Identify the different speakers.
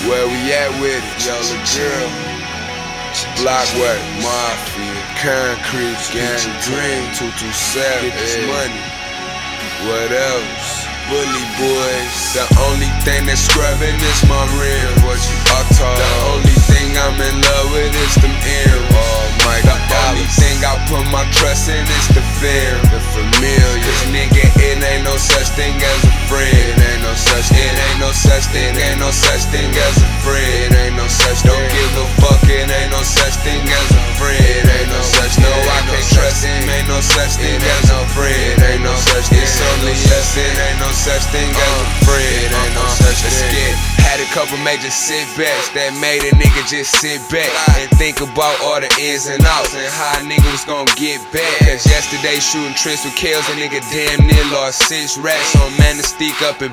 Speaker 1: Where we at with it? Yo, the girl. Blockwork, Mafia, Concrete, Gang Dream, 227, get this money. What else? Bully Boys. The only thing that's scrubbing is my rim. The only thing I'm in love with is them earrings. Oh my God. The only thing I put my trust in is the fear. The familiar. Cause nigga, it ain't no such thing as a friend. It ain't no such thing. It ain't no such thing. Ain't no such thing as a friend. It ain't no such thing. Don't give a fuck. It ain't no such thing as a friend. It ain't no such thing. No, I can't trust him. Ain't no such thing as a friend. It ain't no such thing. It's only us. It ain't no such thing as a friend. It ain't no such thing. Had a couple major setbacks that made a nigga just sit back and think about all the ins and outs and how a nigga was gon' get back. Cause yesterday shooting tricks with kills, a nigga damn near lost 6 racks on Manistique up in